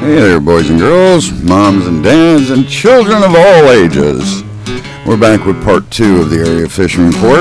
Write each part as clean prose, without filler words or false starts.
Hey there, boys and girls, moms and dads, and children of all ages. We're back with part 2 of the Area Fishing Report.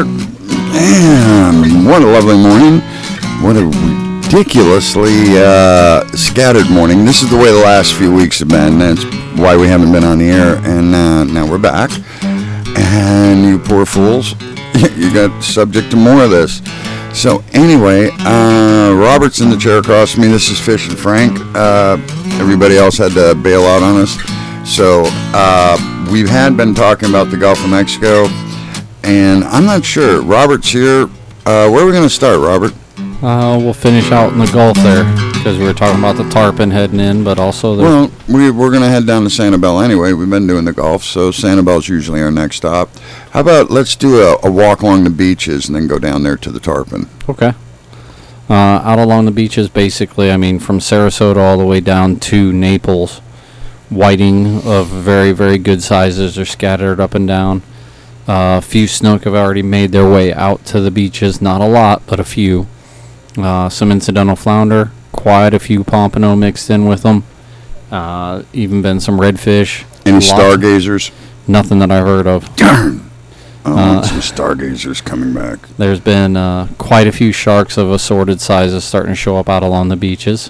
And what a lovely morning. What a ridiculously scattered morning. This is the way the last few weeks have been. That's why we haven't been on the air. And now we're back. And you poor fools, you got subject to more of this. So anyway, Robert's in the chair across from me. This is Fish and Frank. Everybody else had to bail out on us. So we had been talking about the Gulf of Mexico, and I'm not sure. Robert's here. Where are we going to start, Robert? We'll finish out in the Gulf there, because we were talking about the tarpon heading in, but also... Well, we're going to head down to Sanibel anyway. We've been doing the Gulf, so Sanibel's usually our next stop. How about let's do a walk along the beaches and then go down there to the tarpon? Okay. Out along the beaches, basically, I mean, from Sarasota all the way down to Naples, whiting of very, very good sizes are scattered up and down. A few snook have already made their way out to the beaches. Not a lot, but a few. Some incidental flounder, quite a few pompano mixed in with them. Even been some redfish. Any stargazers? Nothing that I've heard of. Darn! Some stargazers coming back. There's been quite a few sharks of assorted sizes starting to show up out along the beaches.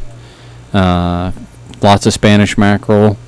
Lots of Spanish mackerel,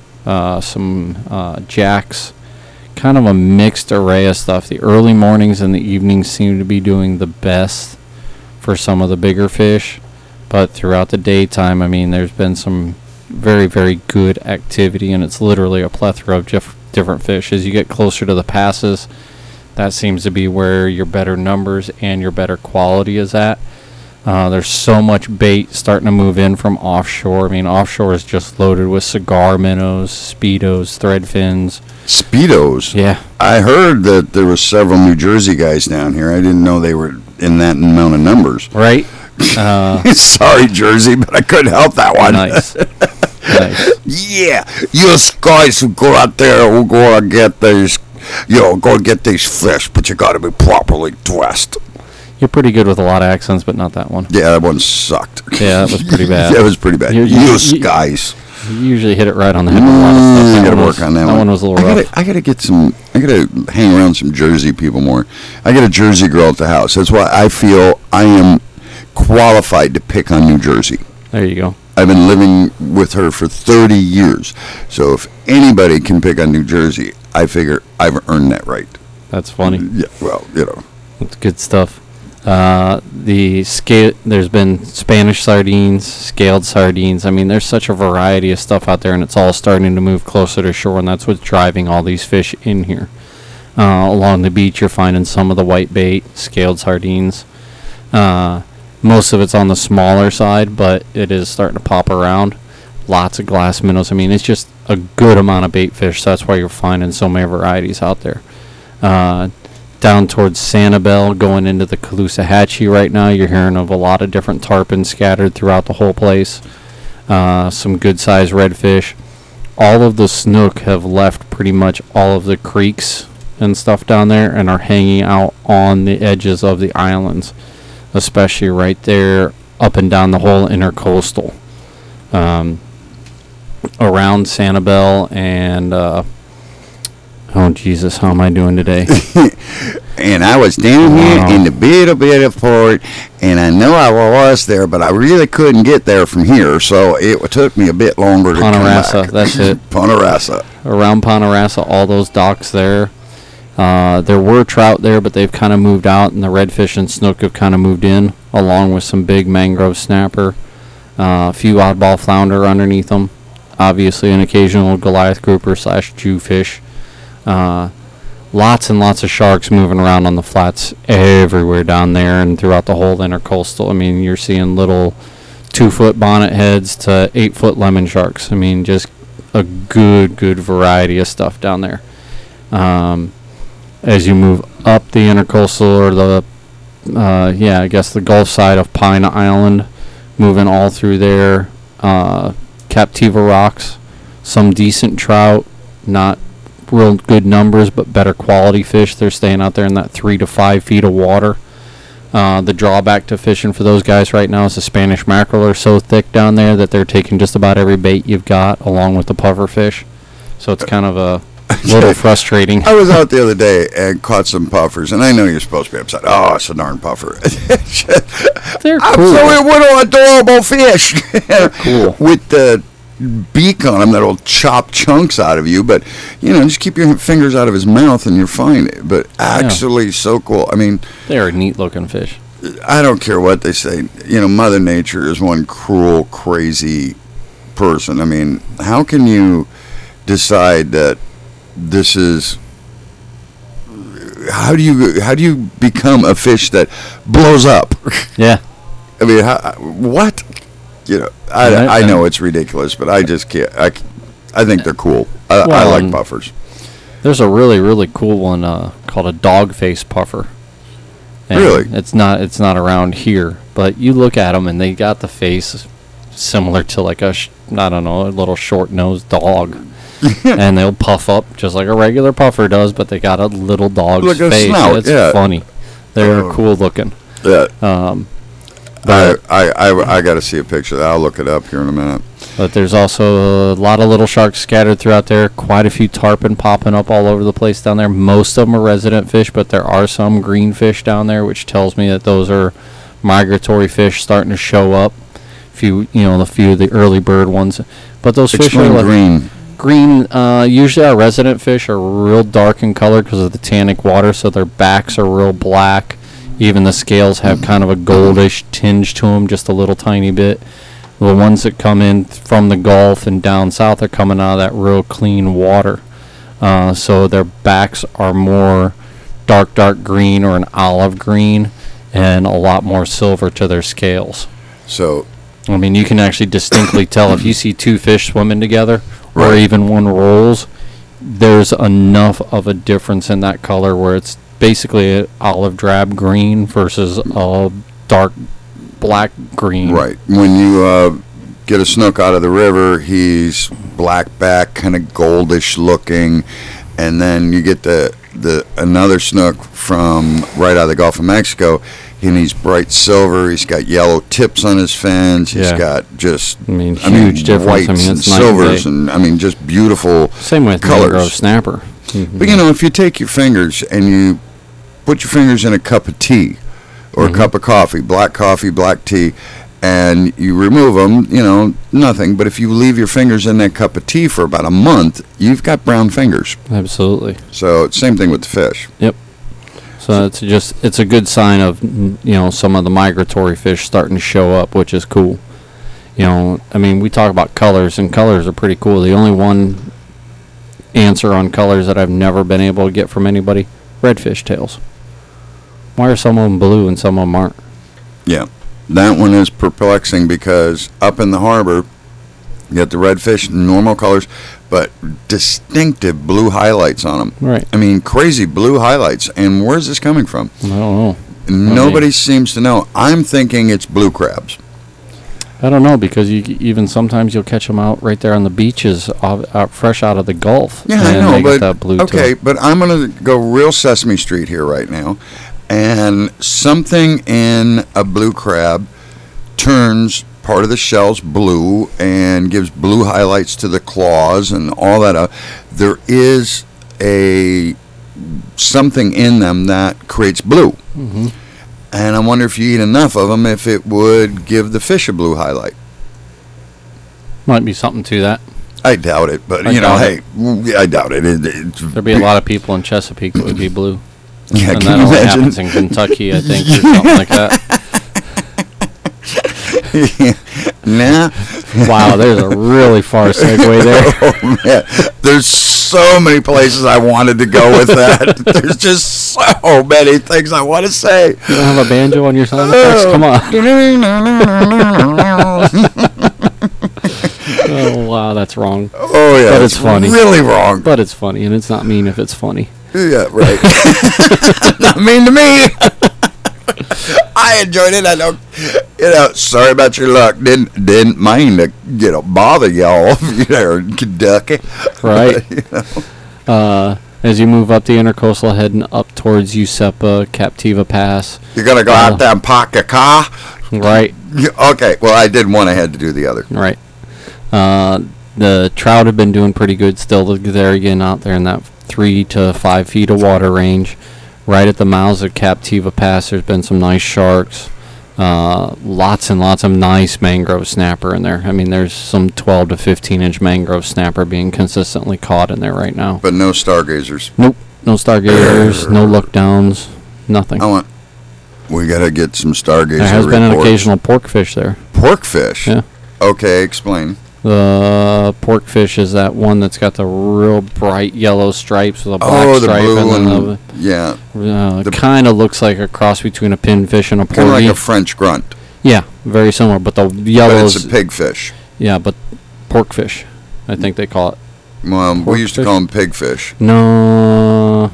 some jacks. Kind of a mixed array of stuff. The early mornings and the evenings seem to be doing the best for some of the bigger fish, but throughout the daytime, I mean, there's been some very, very good activity, and it's literally a plethora of different fish. As you get closer to the passes, that seems to be where your better numbers and your better quality is at. There's so much bait starting to move in from offshore. I mean, offshore is just loaded with cigar minnows, speedos, thread fins. Speedos? Yeah. I heard that there were several New Jersey guys down here. I didn't know they were in that amount of numbers. Right. Sorry, Jersey, but I couldn't help that one. Nice. Nice. Yeah, you guys who go out there who go and get these, go get these fish, but you got to be properly dressed. You're pretty good with a lot of accents, but not that one. Yeah, that one sucked. Yeah, that was pretty bad. Yeah, it was pretty bad. You guys. You usually hit it right on the head with a lot of stuff. I got to work on that one. That one was a little rough. I got to hang around some Jersey people more. I got a Jersey girl at the house. That's why I feel I am qualified to pick on New Jersey. There you go. I've been living with her for 30 years. So if anybody can pick on New Jersey, I figure I've earned that right. That's funny. Yeah, well, That's good stuff. There's been Spanish sardines, scaled sardines. I mean, there's such a variety of stuff out there, and it's all starting to move closer to shore, and that's what's driving all these fish in here. Along the beach, you're finding some of the white bait, scaled sardines. Most of it's on the smaller side, but it is starting to pop around. Lots of glass minnows. I mean, it's just a good amount of bait fish, so that's why you're finding so many varieties out there. Down towards Sanibel, going into the Caloosahatchee right now, you're hearing of a lot of different tarpon scattered throughout the whole place. Some good-sized redfish. All of the snook have left pretty much all of the creeks and stuff down there and are hanging out on the edges of the islands, especially right there up and down the whole intercoastal. Around Sanibel and... oh, Jesus, how am I doing today? And I was down here in the bit of port, and I know I was there, but I really couldn't get there from here, so it took me a bit longer to come back. That's it. Ponderosa. Around Ponderosa, all those docks there. There were trout there, but they've kind of moved out, and the redfish and snook have kind of moved in, along with some big mangrove snapper. A few oddball flounder underneath them. Obviously, an occasional Goliath grouper / Jewfish. Lots and lots of sharks moving around on the flats everywhere down there and throughout the whole intercoastal. I mean, you're seeing little 2-foot bonnet heads to 8-foot lemon sharks. I mean, just a good variety of stuff down there. As you move up the intercoastal or the Gulf side of Pine Island, moving all through there, Captiva rocks, some decent trout, not real good numbers, but better quality fish. They're staying out there in that 3 to 5 feet of water. The drawback to fishing for those guys right now is the Spanish mackerel are so thick down there that they're taking just about every bait you've got, along with the puffer fish. So it's kind of a little frustrating. I was out the other day and caught some puffers, and I know you're supposed to be upset. Oh, it's a darn puffer. They're I'm cool. so little adorable fish. They're cool. With the beak on them that'll chop chunks out of you, but just keep your fingers out of his mouth and you're fine. But actually so cool. I mean, They're a neat looking fish. I don't care what they say. Mother Nature is one cruel, crazy person. I mean, how can you decide that this is... How do you become a fish that blows up? Yeah. I mean, what? I know it's ridiculous, but I just can't. I think they're cool. I like puffers. There's a really, really cool one called a dog face puffer. And Really? It's not around here, but you look at them and they got the face similar to like a little short-nosed dog. And they'll puff up just like a regular puffer does, but they got a little dog's Like a face. snout, It's yeah. funny. They're cool looking. Yeah. But I got to see a picture of that. I'll look it up here in a minute. But there's also a lot of little sharks scattered throughout there. Quite a few tarpon popping up all over the place down there. Most of them are resident fish, but there are some green fish down there, which tells me that those are migratory fish starting to show up. A few of the early bird ones. But those fish are like green. Green, usually our resident fish are real dark in color because of the tannic water, so their backs are real black. Even the scales have kind of a goldish tinge to them, just a little tiny bit. The ones that come in from the Gulf and down south are coming out of that real clean water. So their backs are more dark green or an olive green and a lot more silver to their scales. So, I mean, you can actually distinctly tell if you see two fish swimming together or Right. even one rolls, there's enough of a difference in that color where it's basically an olive drab green versus a dark black green. right. When you get a snook out of the river, he's black back, kind of goldish looking, and then you get the another snook from right out of the Gulf of Mexico, and he's bright silver. He's got yellow tips on his fins. He's Yeah. got just Huge difference. whites I mean, and it's night and silvers, day. and just beautiful. Same with colors. mangrove snapper. Mhm. But if you take your fingers and you put your fingers in a cup of tea or a cup of coffee, black tea, and you remove them, nothing. But if you leave your fingers in that cup of tea for about a month, you've got brown fingers. Absolutely. So same thing with the fish. Yep. So it's a good sign of some of the migratory fish starting to show up, which is cool. I mean, we talk about colors, and colors are pretty cool. The only one answer on colors that I've never been able to get from anybody: redfish tails. Why are some of them blue and some of them aren't? Yeah, that one is perplexing because up in the harbor, you got the redfish, normal colors, but distinctive blue highlights on them. Right. I mean, crazy blue highlights. And where's this coming from? I don't know. Nobody seems to know. I'm thinking it's blue crabs. I don't know, because even sometimes you'll catch them out right there on the beaches, out fresh out of the Gulf. Yeah, I and know, they get but that blue to okay, 'em. but I'm going to go real Sesame Street here right now, and something in a blue crab turns part of the shell's blue and gives blue highlights to the claws and all that. There is something in them that creates blue. Mm-hmm. And I wonder if you eat enough of them, if it would give the fish a blue highlight. Might be something to that. I doubt it, but I doubt hey, I doubt it. There'd be a lot of people in Chesapeake that would be blue. Yeah, And can that you only imagine? happens in Kentucky, I think, or something like that. Nah. Wow, there's a really far segue there. Oh, man. There's so many places I wanted to go with that. There's just so many things I want to say. You don't have a banjo on your sound effects? Come on. Oh, wow, that's wrong. Oh, yeah. But it's funny. Really wrong. But it's funny, and it's not mean if it's funny. Yeah, right. Not mean to me. I enjoyed it. I don't, sorry about your luck. Didn't mind to, bother y'all, in Kentucky. Right. As you move up the intercoastal, heading up towards Usepa, Captiva Pass. You're going to go out there and park your car? Right. Okay, well, I did one. I had to do the other. Right. The trout have been doing pretty good still. They're getting out there in that 3 to 5 feet of water range. Right at the mouths of Captiva Pass, there's been some nice sharks. Lots and lots of nice mangrove snapper in there. I mean, there's some 12 to 15-inch mangrove snapper being consistently caught in there right now. But no stargazers. Nope. No stargazers, no look downs, nothing. We got to get some stargazer There has been an reports. occasional porkfish there. Porkfish? Yeah. Okay, explain. The porkfish is that one that's got the real bright yellow stripes with a black the stripe, blue and yeah. then it kind of looks like a cross between a pinfish and a Kind of porgy. like a French grunt. Yeah, very similar, but the yellow But is it's a pigfish. yeah, but porkfish, I think they call it. We used to Porkfish? call them pigfish. No,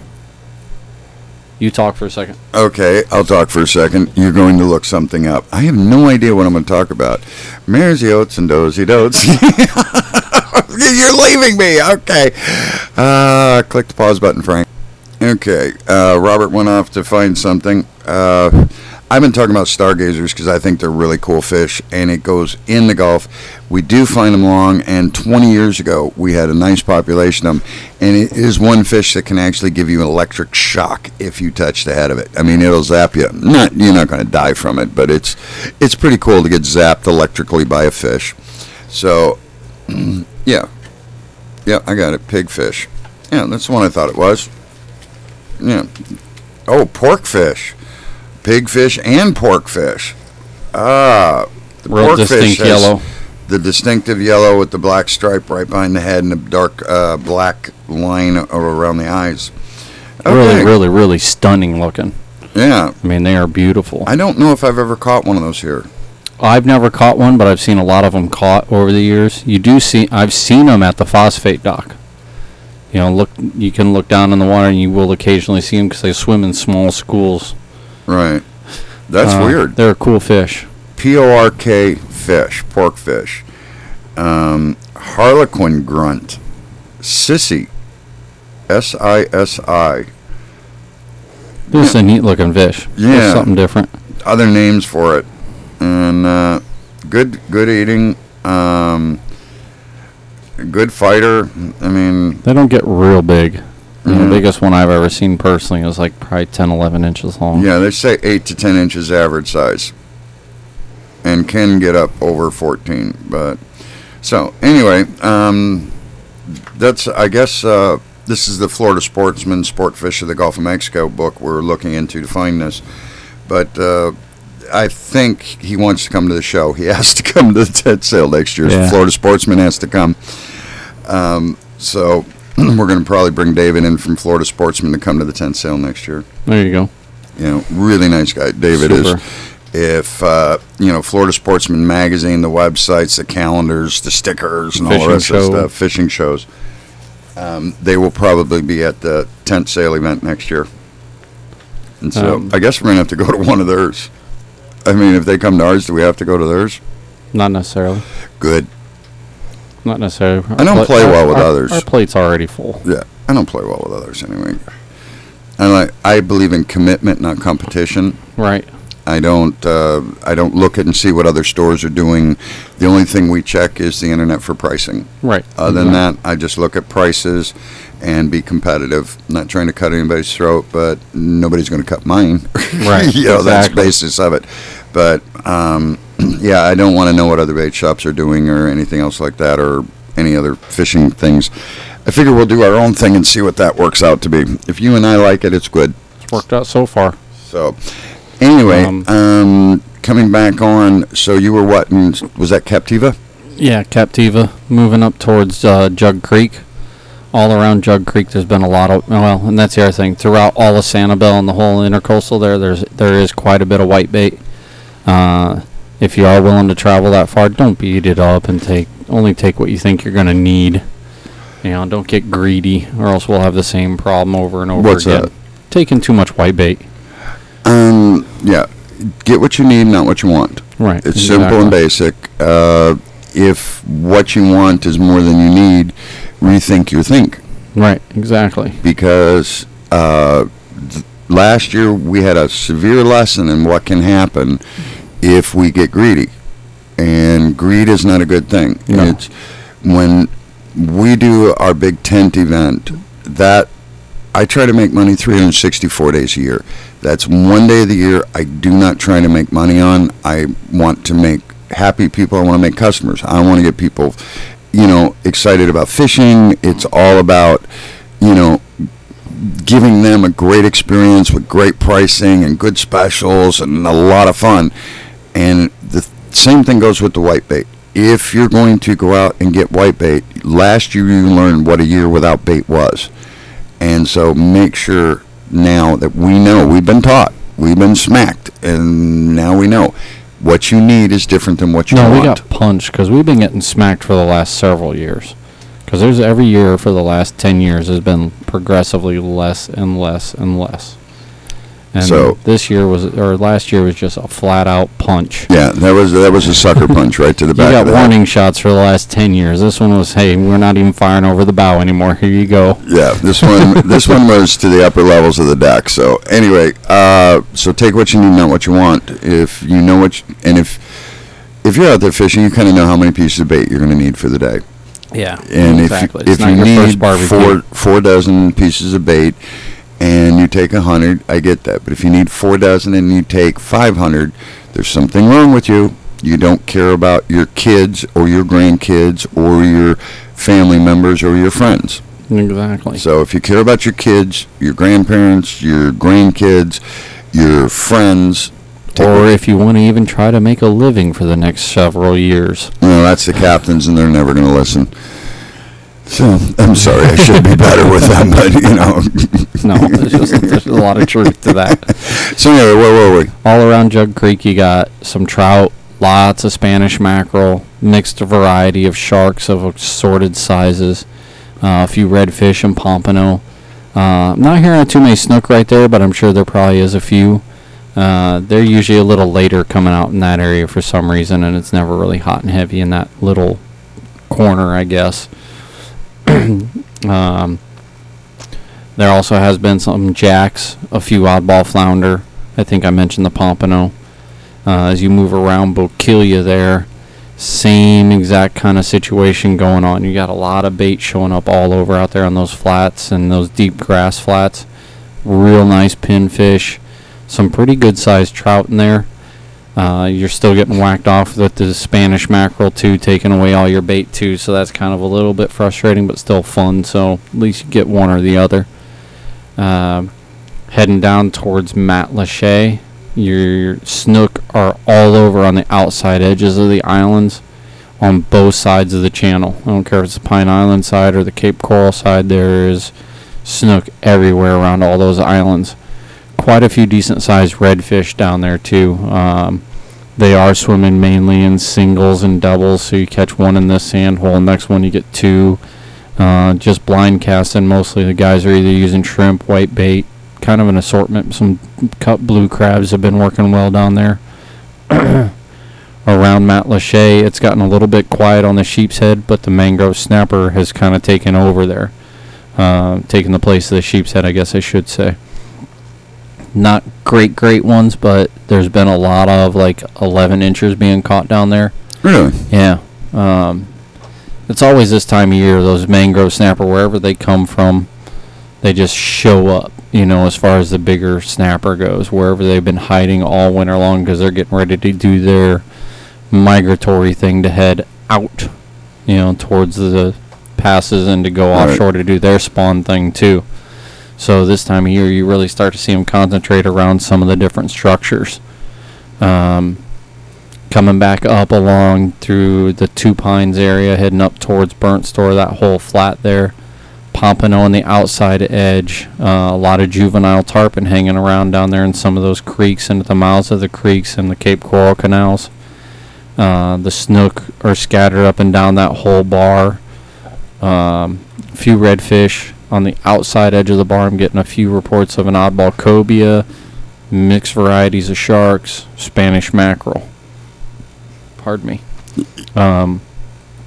you talk for a second. Okay, I'll talk for a second. You're going to look something up. I have no idea what I'm going to talk about. Mares oats and dozy dotes. You're leaving me. Okay. Click the pause button, Frank. Okay. Robert went off to find something. I've been talking about stargazers because I think they're really cool fish, and it goes in the Gulf. We do find them long, and 20 years ago, we had a nice population of them, and it is one fish that can actually give you an electric shock if you touch the head of it. I mean, it'll zap you. You're not going to die from it, but it's pretty cool to get zapped electrically by a fish. So, yeah, I got it. Pigfish. Yeah, that's the one I thought it was. Yeah. Oh, porkfish. Pigfish and porkfish. The Real porkfish distinct has yellow. the distinctive yellow with the black stripe right behind the head and a dark black line around the eyes. Okay. Really, really, really stunning looking. Yeah. I mean, they are beautiful. I don't know if I've ever caught one of those here. I've never caught one, but I've seen a lot of them caught over the years. I've seen them at the phosphate dock. You know, you can look down in the water and you will occasionally see them because they swim in small schools. Right. That's weird. They're a cool fish. P-O-R-K fish, porkfish. Harlequin grunt. Sissy. S-I-S-I. This is a neat looking fish. Yeah. Just something different. Other names for it. And good eating. Good fighter. I mean, They don't get real big. The biggest one I've ever seen personally is like probably 10, 11 inches long. yeah, they say 8 to 10 inches average size. And can get up over 14. But so anyway, that's, I guess, this is the Florida Sportsman Sport Fish of the Gulf of Mexico book we're looking into to find this. But I think he wants to come to the show. He has to come to the tent sale next year. Yeah. Florida Sportsman has to come. So we're going to probably bring David in from Florida Sportsman to come to the tent sale next year. There you go. You know, really nice guy. David Super. is. If, Florida Sportsman Magazine, the websites, the calendars, the stickers, and all the Fishing rest of show. the stuff, fishing shows, they will probably be at the tent sale event next year. And so I guess we're going to have to go to one of theirs. I mean, if they come to ours, do we have to go to theirs? Not necessarily. Good. Not necessarily. I don't play well with others. Our plate's already full. Yeah, I don't play well with others anyway. I believe in commitment, not competition. Right. I don't look at and see what other stores are doing. The only thing we check is the internet for pricing. Right. Other than that, I just look at prices and be competitive. I'm not trying to cut anybody's throat, but nobody's going to cut mine. Right. That's the basis of it. But I don't want to know what other bait shops are doing or anything else like that, or any other fishing things. I figure we'll do our own thing and see what that works out to be. If you and I like it, it's good. It's worked out so far. So, anyway, coming back on, so you were what? Was that Captiva? Yeah, Captiva, moving up towards Jug Creek. All around Jug Creek, there's been a lot of, and that's the other thing. Throughout all of Sanibel and the whole intercoastal there is quite a bit of whitebait. If you are willing to travel that far, don't beat it up and only take what you think you're going to need. Don't get greedy, or else we'll have the same problem over and over again. What's that? Taking too much whitebait. Yeah. Get what you need, not what you want. Right. It's simple and basic. If what you want is more than you need, rethink your think. Right, exactly. Because last year we had a severe lesson in what can happen if we get greedy. And greed is not a good thing. No. It's when we do our big tent event, that I try to make money 364 days a year. That's one day of the year I do not try to make money on. I want to make happy people. I want to make customers. I want to get people, excited about fishing. It's all about, giving them a great experience with great pricing and good specials and a lot of fun. And the same thing goes with the whitebait. If you're going to go out and get whitebait, last year you learned what a year without bait was. And so make sure now that we know, we've been taught, we've been smacked, and now we know what you need is different than what you want. No, we got punched because we've been getting smacked for the last several years. Because there's every year for the last 10 years has been progressively less and less and less. And So- last year was just a flat out punch. Yeah, that was a sucker punch right to the You back got of the head. warning shots for the last 10 years. This one was, hey, we're not even firing over the bow anymore. Here you go. Yeah, this one was to the upper levels of the deck. So anyway, so take what you need, not what you want. If you know if you're out there fishing, you kind of know how many pieces of bait you're going to need for the day. Yeah, And exactly. if It's not you your first need barbecue. four dozen pieces of bait and you take 100, I get that. But if you need 4 dozen and you take 500, there's something wrong with you. You don't care about your kids or your grandkids or your family members or your friends. Exactly. So if you care about your kids, your grandparents, your grandkids, your friends, Or if you want to even try to make a living for the next several years. that's the captains, and they're never going to listen. So I'm sorry, I should be better with them, but No, there's a lot of truth to that. So anyway, where were we? All around Jug Creek, you got some trout, lots of Spanish mackerel, mixed variety of sharks of assorted sizes, a few redfish and pompano. I'm not hearing too many snook right there, but I'm sure there probably is a few. They're usually a little later coming out in that area for some reason, and it's never really hot and heavy in that little corner, I guess. There also has been some jacks, a few oddball flounder. I think I mentioned the pompano. As you move around Bokeelia there, same exact kind of situation going on. You got a lot of bait showing up all over out there on those flats and those deep grass flats. Real nice pinfish. Some pretty good sized trout in there. You're still getting whacked off with the Spanish mackerel too, taking away all your bait too, so that's kind of a little bit frustrating but still fun, so at least you get one or the other. Heading down towards Matlacha, your snook are all over on the outside edges of the islands on both sides of the channel. I don't care if it's the Pine Island side or the Cape Coral side, there is snook everywhere around all those islands. Quite a few decent sized redfish down there too. They are swimming mainly in singles and doubles, so you catch one in this sand hole, next one you get two. Just blind casting mostly. The guys are either using shrimp, white bait, kind of an assortment. Some cut blue crabs have been working well down there. Around Matlacha, it's gotten a little bit quiet on the sheep's head, but the mangrove snapper has kind of taken over there. Taken the place of the sheep's head, I guess I should say. Not great ones, but there's been a lot of like 11 inches being caught down there. Really? Yeah. It's always this time of year, those mangrove snapper, wherever they come from, they just show up, as far as the bigger snapper goes, wherever they've been hiding all winter long because they're getting ready to do their migratory thing to head out, towards the passes and to go offshore to do their spawn thing too. So this time of year, you really start to see them concentrate around some of the different structures. Coming back up along through the Two Pines area, heading up towards Burnt Store, that whole flat there. Pompano on the outside edge. A lot of juvenile tarpon hanging around down there in some of those creeks, into the mouths of the creeks and the Cape Coral canals. The snook are scattered up and down that whole bar. A few redfish. On the outside edge of the bar, I'm getting a few reports of an oddball cobia, mixed varieties of sharks, Spanish mackerel. Pardon me.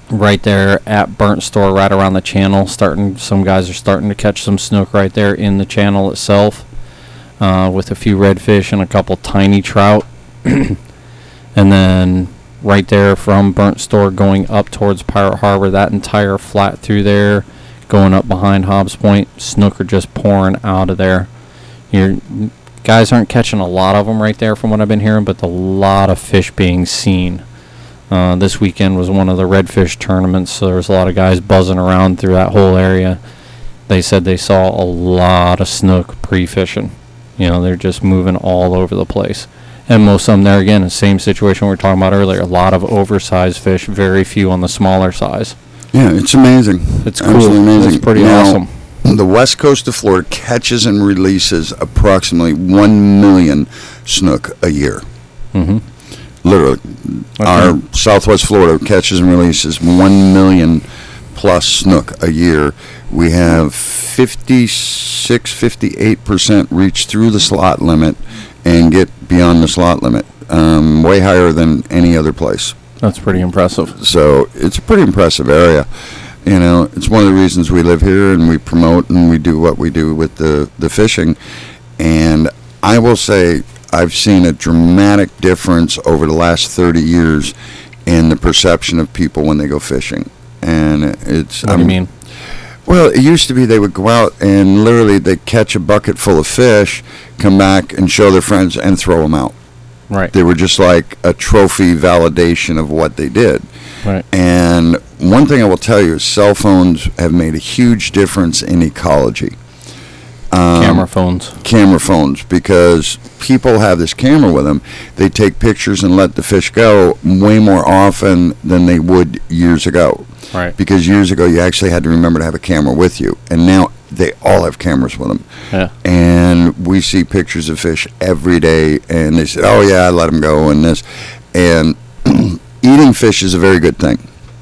right there at Burnt Store, right around the channel. Some guys are starting to catch some snook right there in the channel itself, with a few redfish and a couple tiny trout. And then right there from Burnt Store going up towards Pirate Harbor, that entire flat through there, going up behind Hobbs Point, snook are just pouring out of there. Your guys aren't catching a lot of them right there from what I've been hearing, but a lot of fish being seen. This weekend was one of the redfish tournaments, so there was a lot of guys buzzing around through that whole area. They said they saw a lot of snook pre-fishing. They're just moving all over the place. And most of them there, again, the same situation we were talking about earlier. A lot of oversized fish, very few on the smaller size. Yeah, it's amazing. It's cool. Absolutely amazing. It's pretty awesome. The west coast of Florida catches and releases approximately 1 million snook a year. Mm-hmm. Literally. Okay. Our southwest Florida catches and releases 1 million plus snook a year. We have 58% reach through the slot limit and get beyond the slot limit, way higher than any other place. That's pretty impressive. So it's a pretty impressive area. It's one of the reasons we live here and we promote and we do what we do with the fishing. And I will say I've seen a dramatic difference over the last 30 years in the perception of people when they go fishing. And it's... What do you mean? Well, it used to be they would go out and literally they'd catch a bucket full of fish, come back and show their friends and throw them out. Right. They were just like a trophy validation of what they did. Right. And one thing I will tell you is cell phones have made a huge difference in ecology. Camera phones, because people have this camera with them. They take pictures and let the fish go way more often than they would years ago. Right. Because years ago you actually had to remember to have a camera with you, and now they all have cameras with them. Yeah. And we see pictures of fish every day, and they say, "Oh yeah, I let them go," and this, and eating fish is a very good thing.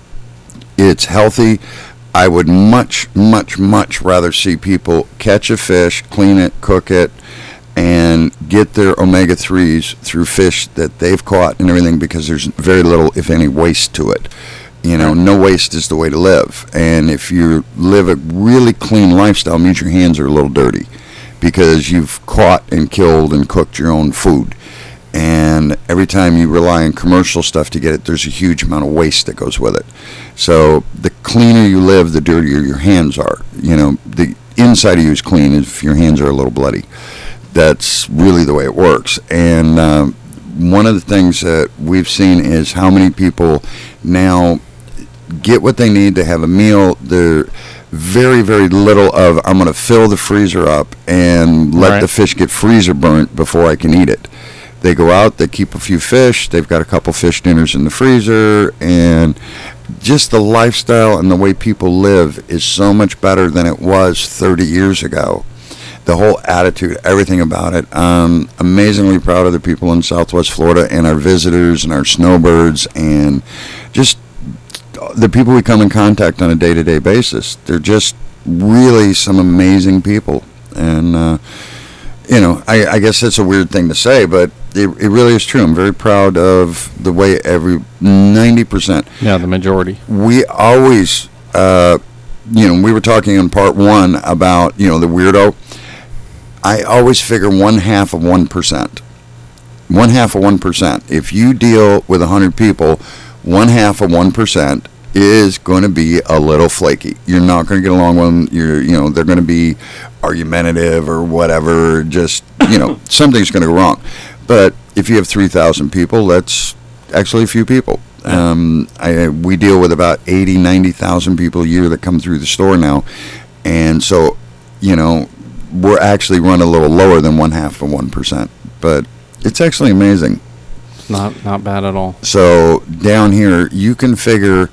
It's healthy. I would much, much, much rather see people catch a fish, clean it, cook it, and get their omega-3s through fish that they've caught and everything, because there's very little, if any, waste to it. No waste is the way to live. And if you live a really clean lifestyle, it means your hands are a little dirty because you've caught and killed and cooked your own food. And every time you rely on commercial stuff to get it, there's a huge amount of waste that goes with it. So the cleaner you live, the dirtier your hands are. The inside of you is clean if your hands are a little bloody. That's really the way it works. And one of the things that we've seen is how many people now get what they need to have a meal. They're very, very little of, I'm going to fill the freezer up and let the fish get freezer burnt before I can eat it. They go out, they keep a few fish, they've got a couple fish dinners in the freezer, and just the lifestyle and the way people live is so much better than it was 30 years ago. The whole attitude, everything about it. I'm amazingly proud of the people in Southwest Florida and our visitors and our snowbirds and just the people we come in contact on a day-to-day basis. They're just really some amazing people. And, I guess that's a weird thing to say, but it really is true. I'm very proud of the way 90%. Yeah, the majority. We always, we were talking in part one about, the weirdo. I always figure 1/2 of 1%. 1/2 of 1%. If you deal with 100 people, 1/2 of 1% is going to be a little flaky. You're not going to get along with them. They're going to be argumentative or whatever. Just, something's going to go wrong. But if you have 3,000 people, that's actually a few people. We deal with about 80, 90,000 people a year that come through the store now. And so, we're actually run a little lower than 1/2 of 1%. But it's actually amazing. Not bad at all. So down here, you can figure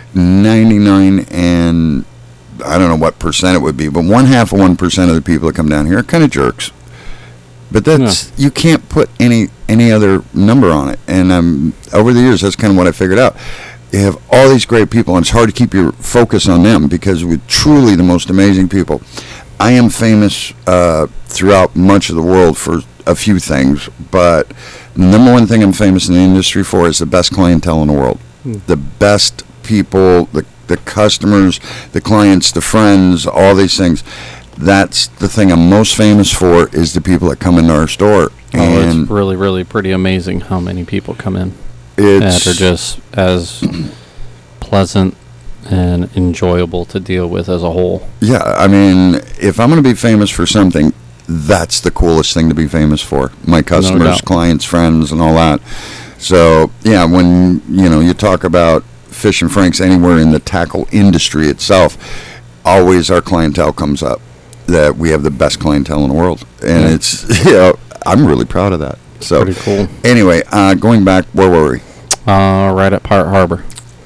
99 and I don't know what percent it would be, but 1/2 of 1% of the people that come down here are kind of jerks. But that's you can't put any other number on it. And over the years, that's kind of what I figured out. You have all these great people, and it's hard to keep your focus on them because we're truly the most amazing people. I am famous throughout much of the world for a few things, but the number one thing I'm famous in the industry for is the best clientele in the world. The best people, the customers, the clients, the friends, all these things. That's the thing I'm most famous for, is the people that come into our store. And it's really, really pretty amazing how many people come in it's that are just as pleasant and enjoyable to deal with as a whole. Yeah, I mean, if I'm going to be famous for something, that's the coolest thing to be famous for. My customers, doubt. clients, friends, and all that. So, yeah, when, you talk about Fish and Frank's anywhere in the tackle industry itself, always our clientele comes up, that we have the best clientele in the world. And it's, I'm really proud of that. So, Pretty cool. Anyway, going back, where were we? Right at Pirate Harbor.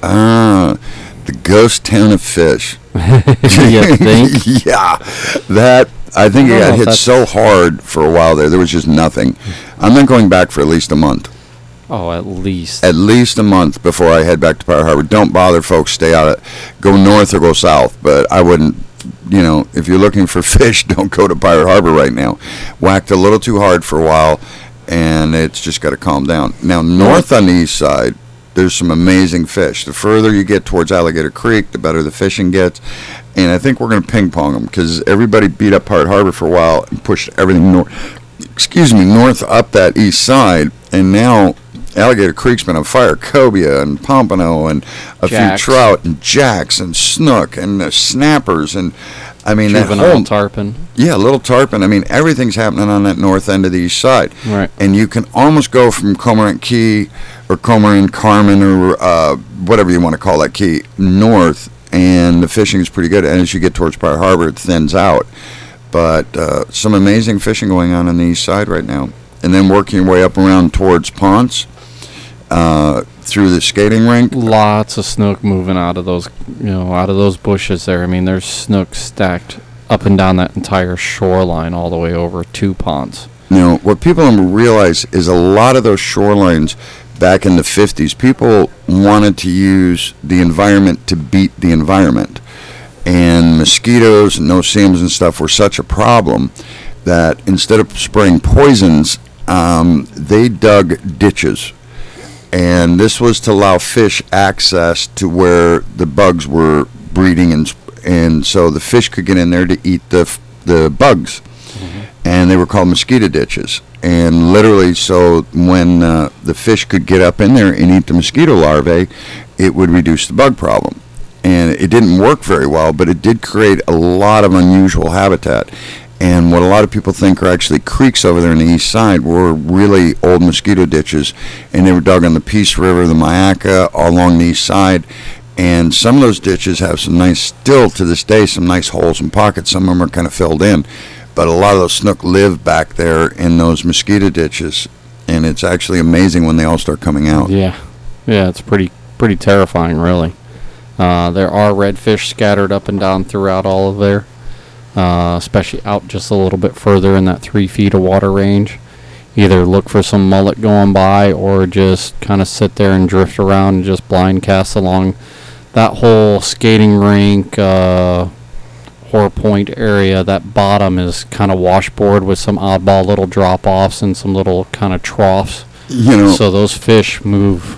The ghost town of Fish. You think? Yeah, that, I think it got hit so hard for a while there. There was just nothing. I'm not going back for at least a month. Oh, at least. At least a month before I head back to Pirate Harbor. Don't bother, folks. Stay out of, go north or go south. But I wouldn't, if you're looking for fish, don't go to Pirate Harbor right now. Whacked a little too hard for a while, and it's just got to calm down. Now, north on the east side, there's some amazing fish. The further you get towards Alligator Creek, the better the fishing gets. And I think we're going to ping pong them, because everybody beat up Pirate Harbor for a while and pushed everything north up that east side. And now Alligator Creek's been on fire. Cobia and pompano and a few trout and jacks and snook and snappers. And I mean, juvenile that whole tarpon. Yeah, little tarpon. I mean, everything's happening on that north end of the east side. Right. And you can almost go from Cormorant Key or Cormorant Carmen or whatever you want to call that key north, and the fishing is pretty good. And as you get towards Pirate Harbor, it thins out. But some amazing fishing going on the east side right now. And then working your way up around towards Ponce, through the skating rink. Lots of snook moving out of those bushes there. I mean, there's snook stacked up and down that entire shoreline all the way over 2 ponds. What people don't realize is a lot of those shorelines back in the 50s, people wanted to use the environment to beat the environment. And mosquitoes and no-see-ums and stuff were such a problem that instead of spraying poisons, they dug ditches. And this was to allow fish access to where the bugs were breeding, and so the fish could get in there to eat the bugs. Mm-hmm. And they were called mosquito ditches. And literally, so when the fish could get up in there and eat the mosquito larvae, it would reduce the bug problem. And it didn't work very well, but it did create a lot of unusual habitat. And what a lot of people think are actually creeks over there on the east side were really old mosquito ditches, and they were dug on the Peace River, the Mayaca, all along the east side. And some of those ditches have some nice, still to this day, some nice holes and pockets. Some of them are kind of filled in. But a lot of those snook live back there in those mosquito ditches, and it's actually amazing when they all start coming out. Yeah, it's pretty terrifying, really. There are redfish scattered up and down throughout all of there. Especially out just a little bit further in that 3 feet of water range. Either look for some mullet going by or just kind of sit there and drift around and just blind cast along that whole skating rink, Horror Point area. That bottom is kind of washboard with some oddball little drop-offs and some little kind of troughs. So those fish move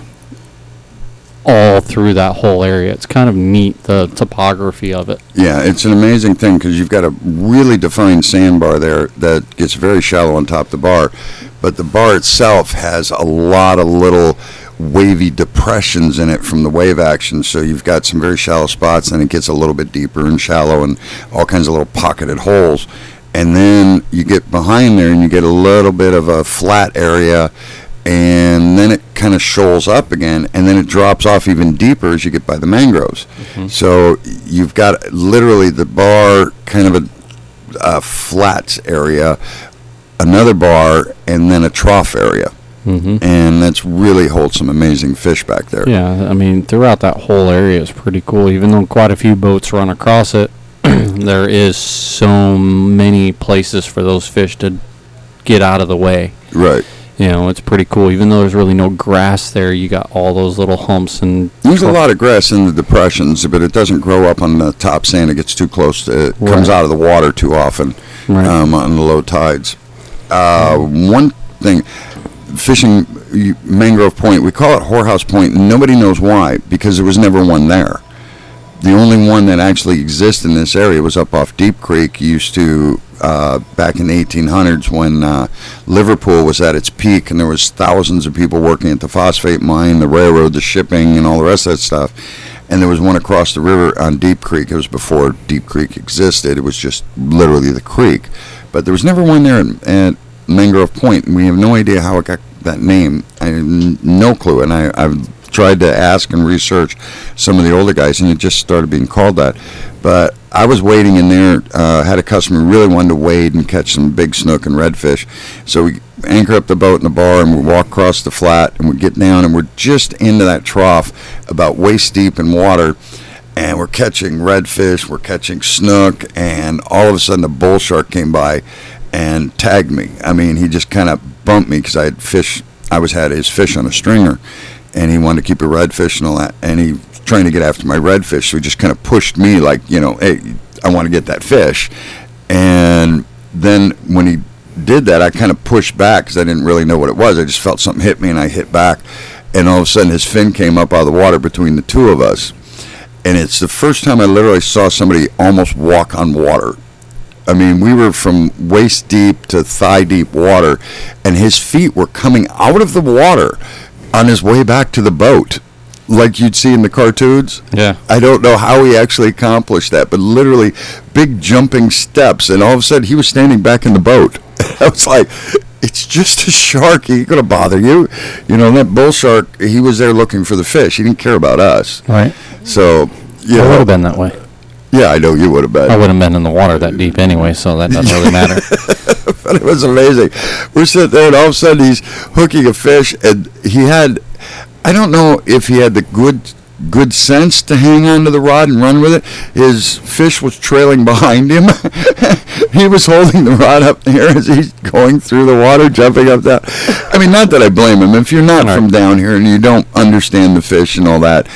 all through that whole area. It's kind of neat, the topography of it. Yeah, it's an amazing thing because you've got a really defined sandbar there that gets very shallow on top of the bar, but the bar itself has a lot of little wavy depressions in it from the wave action, so you've got some very shallow spots, and it gets a little bit deeper and shallow and all kinds of little pocketed holes. And then you get behind there and you get a little bit of a flat area, and then it kind of shoals up again, and then it drops off even deeper as you get by the mangroves. Mm-hmm. So you've got literally the bar, kind of a flats area, another bar, and then a trough area. Mm-hmm. And that's really holds some amazing fish back there. Yeah, I mean, throughout that whole area is pretty cool. Even though quite a few boats run across it, there is so many places for those fish to get out of the way. Right. It's pretty cool. Even though there's really no grass there, you got all those little humps and... There's a lot of grass in the depressions, but it doesn't grow up on the top sand. It gets too close to... It comes out of the water too often on the low tides. One thing, fishing Mangrove Point. We call it Whorehouse Point, and nobody knows why, because there was never one there. The only one that actually exists in this area was up off Deep Creek. Used to, back in the 1800s when Liverpool was at its peak, and there was thousands of people working at the phosphate mine, the railroad, the shipping, and all the rest of that stuff. And there was one across the river on Deep Creek. It was before Deep Creek existed. It was just literally the creek. But there was never one there at Mangrove Point, and we have no idea how it got that name. I have no clue, and I've tried to ask and research some of the older guys, and it just started being called that. But I was wading in there, had a customer who really wanted to wade and catch some big snook and redfish. So we anchor up the boat in the bar, and we walk across the flat, and we get down, and we're just into that trough, about waist deep in water, and we're catching redfish, we're catching snook, and all of a sudden a bull shark came by and tagged me. I mean, he just kind of bumped me because I had his fish on a stringer, and he wanted to keep a redfish and all that, and he was trying to get after my redfish, so he just kind of pushed me like, hey, I want to get that fish. And then when he did that, I kind of pushed back because I didn't really know what it was. I just felt something hit me, and I hit back, and all of a sudden his fin came up out of the water between the two of us. And it's the first time I literally saw somebody almost walk on water. I mean, we were from waist deep to thigh deep water, and his feet were coming out of the water on his way back to the boat, like you'd see in the cartoons. Yeah. I don't know how he actually accomplished that, but literally big jumping steps, and all of a sudden he was standing back in the boat. I was like, it's just a shark. He ain't going to bother you. That bull shark, he was there looking for the fish. He didn't care about us. Right. So, I would have been that way. Yeah, I know you would have been. I wouldn't have been in the water that deep anyway, so that doesn't really matter. But it was amazing. We're sitting there, and all of a sudden he's hooking a fish, and he had, I don't know if he had the good sense to hang on to the rod and run with it. His fish was trailing behind him. He was holding the rod up there as he's going through the water, jumping up that. I mean, not that I blame him. If you're not from down here and you don't understand the fish and all that,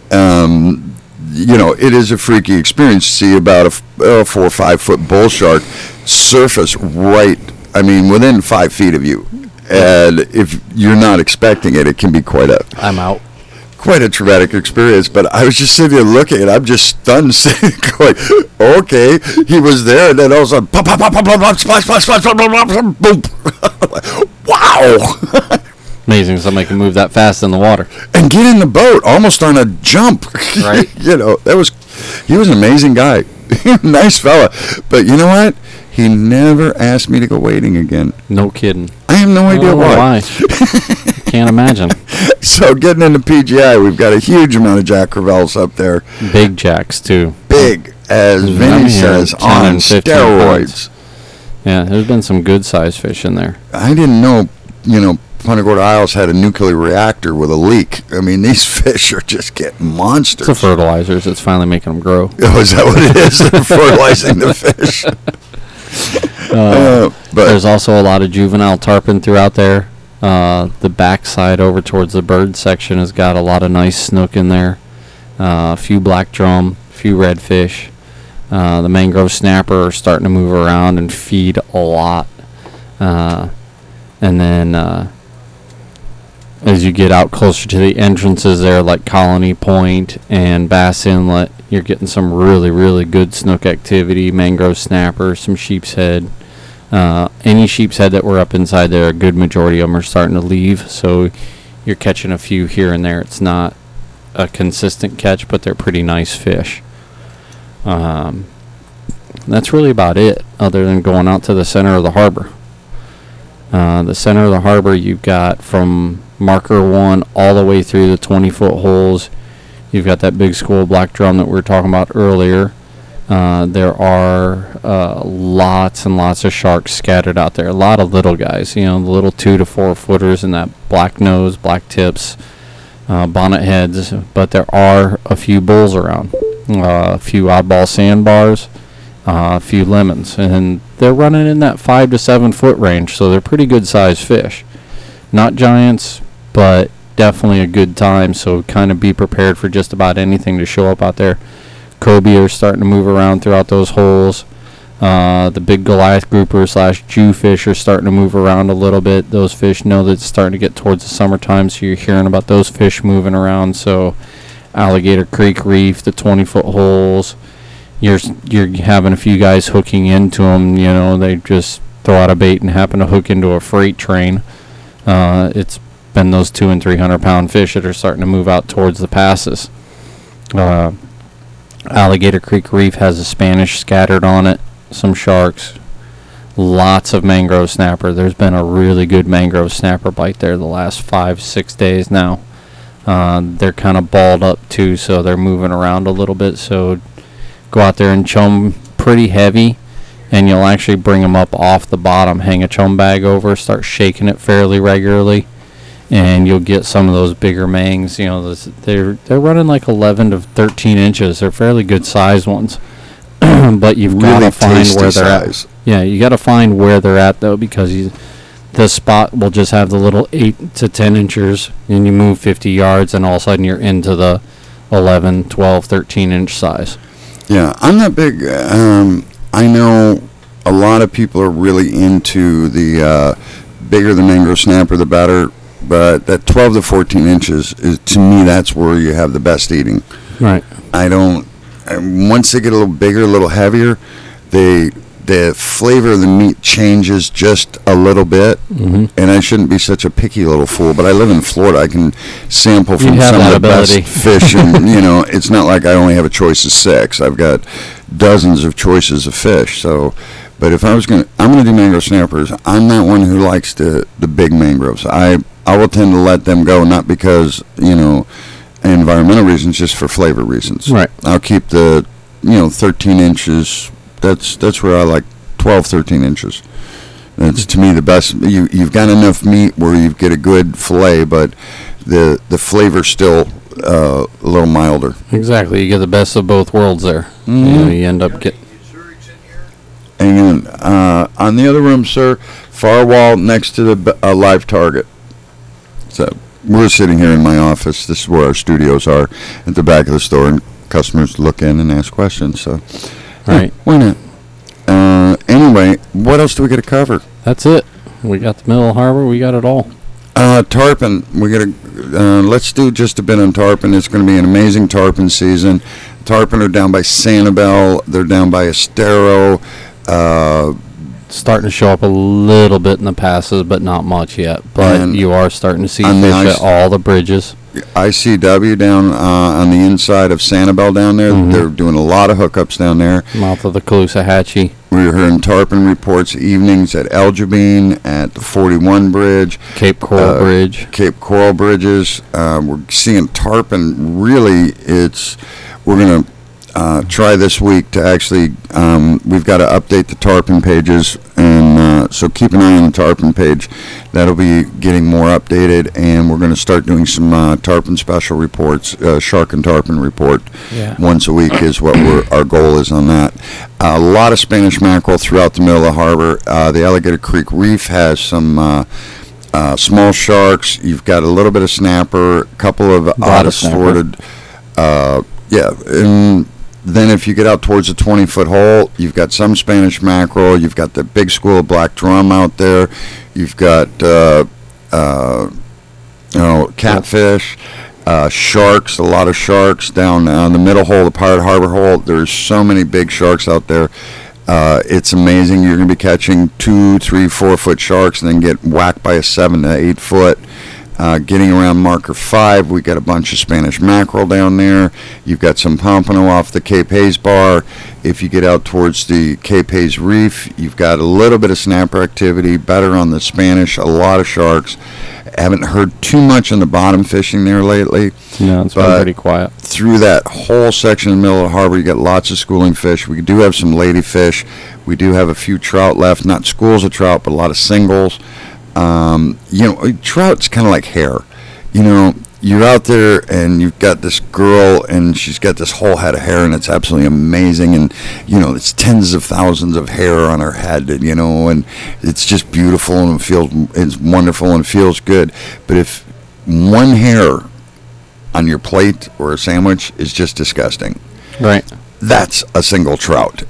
it is a freaky experience to see about a 4 or 5 foot bull shark surface right, within 5 feet of you. And if you're not expecting it, it can be quite a traumatic experience. But I was just sitting there looking, and I'm just stunned, sitting going, okay, he was there, and then all of a sudden, pop, pop, pop, pop, pop, pop, splash, splash, splash, boom, boom. Wow. Amazing somebody can move that fast in the water. And get in the boat almost on a jump. Right. He was an amazing guy. Nice fella. But you know what? He never asked me to go wading again. No kidding. I have no idea why. Can't imagine. So getting into PGI, we've got a huge amount of Jack Crevalles up there. Big jacks, too. Big, as Vinny says, on steroids. Pounds. Yeah, there's been some good-sized fish in there. I didn't know, Punta Gorda Isles had a nuclear reactor with a leak. I mean, these fish are just getting monsters. It's the fertilizers. It's finally making them grow. Oh, is that what it is? They're fertilizing the fish. But there's also a lot of juvenile tarpon throughout there. The backside over towards the bird section has got a lot of nice snook in there. A few black drum, a few redfish. The mangrove snapper are starting to move around and feed a lot. And then as you get out closer to the entrances there, like Colony Point and Bass Inlet, you're getting some really, really good snook activity, mangrove snapper, some sheep's head. Any sheep's head that were up inside there, a good majority of them are starting to leave, so you're catching a few here and there. It's not a consistent catch, but they're pretty nice fish. That's really about it, other than going out to the center of the harbor. The center of the harbor, you've got from marker 1 all the way through the 20-foot holes. You've got that big school black drum that we were talking about earlier. There are lots and lots of sharks scattered out there. A lot of little guys, the little 2 to 4 footers and that black nose, black tips, bonnet heads. But there are a few bulls around, a few oddball sandbars, a few lemons, and they're running in that 5 to 7 foot range, so they're pretty good sized fish. Not giants, but definitely a good time, so kind of be prepared for just about anything to show up out there. Cobia are starting to move around throughout those holes. The big Goliath grouper / Jewfish are starting to move around a little bit. Those fish know that it's starting to get towards the summertime, so you're hearing about those fish moving around. So Alligator Creek Reef, the 20-foot holes, you're having a few guys hooking into them. You know, they just throw out a bait and happen to hook into a freight train. It's been those 200 and 300 pound fish that are starting to move out towards the passes. Alligator Creek Reef has a Spanish scattered on it, some sharks, lots of mangrove snapper. There's been a really good mangrove snapper bite there the last 5-6 days now. They're kind of balled up too, so they're moving around a little bit. So go out there and chum pretty heavy, and you'll actually bring them up off the bottom, hang a chum bag over, start shaking it fairly regularly, and you'll get some of those bigger mangs. You know, they're running like 11 to 13 inches. They're fairly good sized ones. But you've got to find where they're at. Yeah, you got to find where they're at, though, because this spot will just have the little 8 to 10 inchers, and you move 50 yards, and all of a sudden you're into the 11, 12, 13 inch size. Yeah, I'm not big. I know a lot of people are really into the bigger the mangrove snapper, the better. But that 12 to 14 inches is, to me, that's where you have the best eating. Right. Once they get a little bigger, a little heavier, the flavor of the meat changes just a little bit. Mm-hmm. And I shouldn't be such a picky little fool, but I live in Florida. I can sample from some of the best fish, and it's not like I only have a choice of 6. I've got dozens of choices of fish. So, but if I'm gonna do mangrove snappers. I'm not one who likes the big mangroves. I will tend to let them go, not because environmental reasons, just for flavor reasons. Right. I'll keep the 13 inches. That's where I like 12, 13 inches. That's to me the best. You've got enough meat where you get a good fillet, but the flavor's still a little milder. Exactly. You get the best of both worlds there. Mm-hmm. You end up getting. And on the other room, sir, far wall next to the live target. So we're sitting here in my office. This is where our studios are, at the back of the store, and customers look in and ask questions. So, right, why not? Anyway, what else do we got to cover? That's it. We got the middle of the harbor. We got it all. Tarpon. We got to. Let's do just a bit on tarpon. It's going to be an amazing tarpon season. Tarpon are down by Sanibel. They're down by Estero. Starting to show up a little bit in the passes, but not much yet. But you are starting to see fish at all the bridges. ICW down on the inside of Sanibel down there. Mm-hmm. They're doing a lot of hookups down there. Mouth of the Caloosahatchee. We're hearing tarpon reports evenings at El Jabin, at the 41 Bridge. Cape Coral Bridge. Cape Coral Bridges. We're seeing tarpon really, we're going to try this week to actually, we've got to update the tarpon pages, and so keep an eye on the tarpon page. That'll be getting more updated, and we're going to start doing some tarpon special reports, shark and tarpon report once a week is what our goal is on that. A lot of Spanish mackerel throughout the middle of the harbor. The Alligator Creek Reef has some small sharks. You've got a little bit of snapper, a couple of assorted, and then if you get out towards the 20-foot hole, you've got some Spanish mackerel. You've got the big school of black drum out there. You've got catfish, sharks, a lot of sharks down on the middle hole, the Pirate Harbor hole. There's so many big sharks out there. It's amazing. You're going to be catching 2, 3, 4 foot sharks and then get whacked by a 7 to 8 foot. Getting around marker 5, we got a bunch of Spanish mackerel down there. You've got some pompano off the Cape Hayes bar. If you get out towards the Cape Hayes Reef, you've got a little bit of snapper activity, better on the Spanish, a lot of sharks. Haven't heard too much on the bottom fishing there lately. No, it's been pretty quiet. Through that whole section in the middle of the harbor, you got lots of schooling fish. We do have some ladyfish. We do have a few trout left, not schools of trout, but a lot of singles. Trout's kind of like hair. You're out there and you've got this girl and she's got this whole head of hair and it's absolutely amazing, and it's tens of thousands of hair on her head, and it's just beautiful and it's wonderful and feels good. But if one hair on your plate or a sandwich is just disgusting, right? That's a single trout.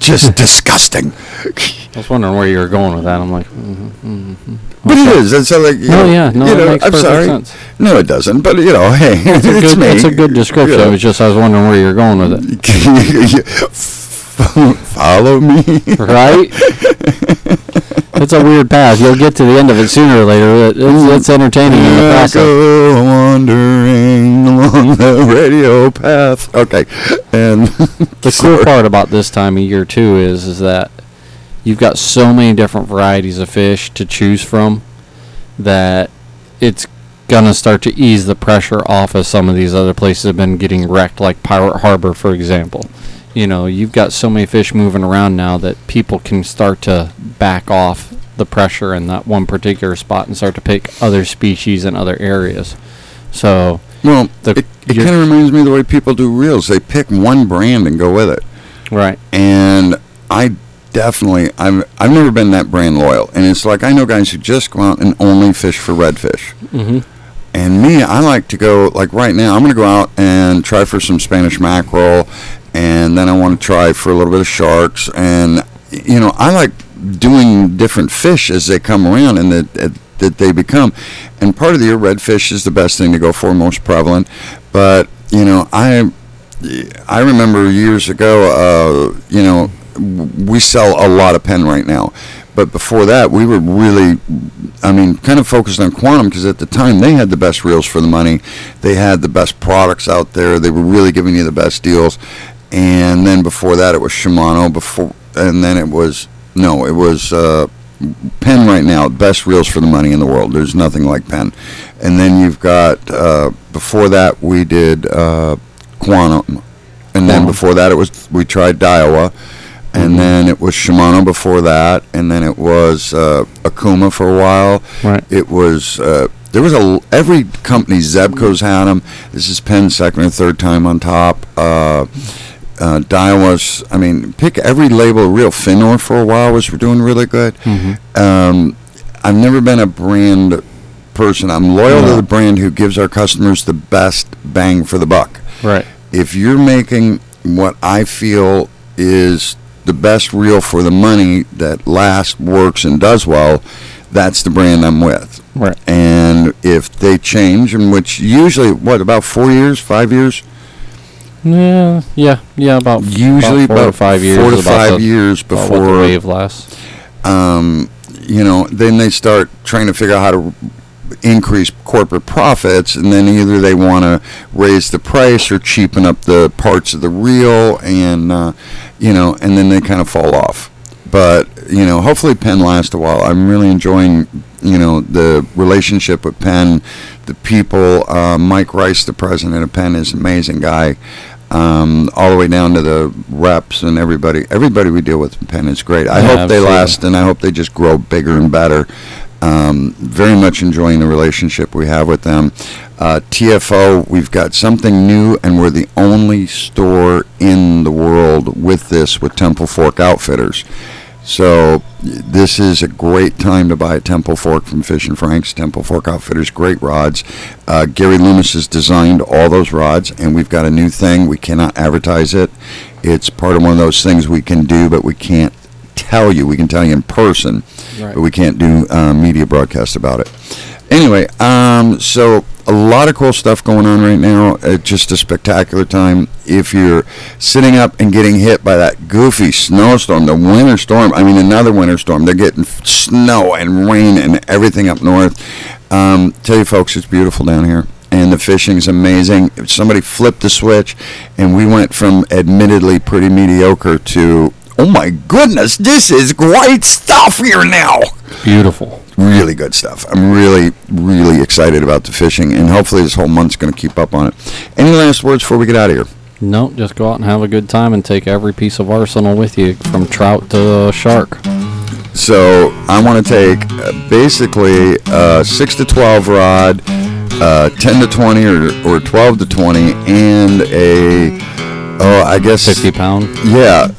just disgusting. I was wondering where you were going with that. I'm like, But it is. It's like, it makes I'm perfect sorry. sense. No, it doesn't. But hey, It's me. It's a good description. It was just I was wondering where you were going with it. Follow me. Right? It's a weird path. You'll get to the end of it sooner or later. It's entertaining in the process. Go wandering along the radio path. Okay, and The cool part about this time of year too is that you've got so many different varieties of fish to choose from that it's gonna start to ease the pressure off of some of these other places that have been getting wrecked, like Pirate Harbor, for example. You've got so many fish moving around now that people can start to back off the pressure in that one particular spot and start to pick other species in other areas. So, well, it kind of reminds me of the way people do reels. They pick one brand and go with it. Right. And I've never been that brand loyal. And it's like I know guys who just go out and only fish for redfish. Mm-hmm. And me, I like to go, like right now, I'm going to go out and try for some Spanish mackerel, and then I want to try for a little bit of sharks. And, I like doing different fish as they come around and that they become. And part of the year, redfish is the best thing to go for, most prevalent. But, I remember years ago, we sell a lot of pen right now. But before that, we were really, kind of focused on Quantum because at the time they had the best reels for the money. They had the best products out there. They were really giving you the best deals. And then before that, it was Shimano. And then it was Penn right now, best reels for the money in the world. There's nothing like Penn. And then you've got, before that, we did Quantum. And then before that, we tried Daiwa. And then it was Shimano before that, and then it was Akuma for a while. Right. It was there was every company. Zebco's had them. This is Penn's second or third time on top. Daiwa's. Pick every label. Real Finor for a while was doing really good. Mm-hmm. I've never been a brand person. I'm loyal to the brand who gives our customers the best bang for the buck. Right. If you're making what I feel is the best reel for the money that lasts, works, and does well, that's the brand I'm with. Right. And if they change, in which usually, about 4 years, 5 years? Yeah, about usually about 4 to 5 years. 4 to 5 years before the wave lasts. Then they start trying to figure out how to increase corporate profits, and then either they want to raise the price or cheapen up the parts of the reel, and and then they kind of fall off. But hopefully Penn lasts a while. I'm really enjoying the relationship with Penn, the people. Mike Rice, the president of Penn, is an amazing guy. All the way down to the reps and everybody we deal with in Penn is great. I hope they last, and I hope they just grow bigger and better. Very much enjoying the relationship we have with them. TFO, we've got something new, and we're the only store in the world with Temple Fork Outfitters. So this is a great time to buy a Temple Fork from Fish and Frank's. Temple Fork Outfitters, great rods. Gary Loomis has designed all those rods, and we've got a new thing. We cannot advertise it. It's part of one of those things we can do, but we can't tell you. We can tell you in person, right, but we can't do media broadcast about it. Anyway, so a lot of cool stuff going on right now. Just a spectacular time. If you're sitting up and getting hit by that goofy snowstorm, the winter storm, another winter storm, they're getting snow and rain and everything up north. Tell you folks, it's beautiful down here. And the fishing's amazing. If somebody flipped the switch, and we went from admittedly pretty mediocre to, oh my goodness, this is great stuff here now. Beautiful. Really good stuff. I'm really, really excited about the fishing, and hopefully this whole month's going to keep up on it. Any last words before we get out of here? No, just go out and have a good time and take every piece of arsenal with you, from trout to shark. So I want to take basically a 6 to 12 rod, 10 to 20 or 12 to 20, and I guess 50 pound. Yeah,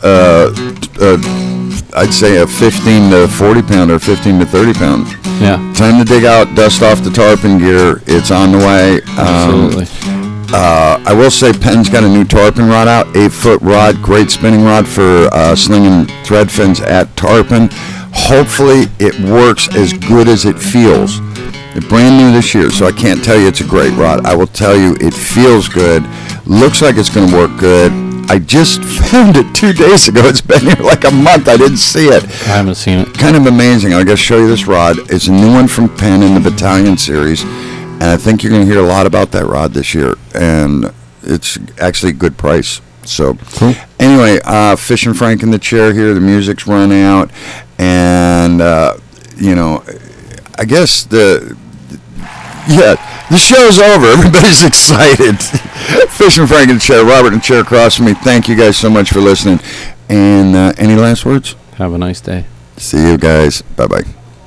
I'd say a 15 to 40 pound or 15 to 30 pound. Yeah. Time to dig out, dust off the tarpon gear. It's on the way. Absolutely. I will say Penn's got a new tarpon rod out, 8-foot rod, great spinning rod for slinging thread fins at tarpon. Hopefully it works as good as it feels. It's brand new this year, so I can't tell you it's a great rod. I will tell you it feels good, looks like it's going to work good. I just found it 2 days ago. It's been here like a month. I didn't see it. I haven't seen it. Kind of amazing. I got to show you this rod. It's a new one from Penn in the Battalion series, and I think you're going to hear a lot about that rod this year, and it's actually a good price. So, cool. Anyway, Fishing Frank in the chair here. The music's run out, and I guess the show's over. Everybody's excited. Fishing Frank in the chair. Robert in the chair across from me. Thank you guys so much for listening. And any last words? Have a nice day. See you guys. Bye bye.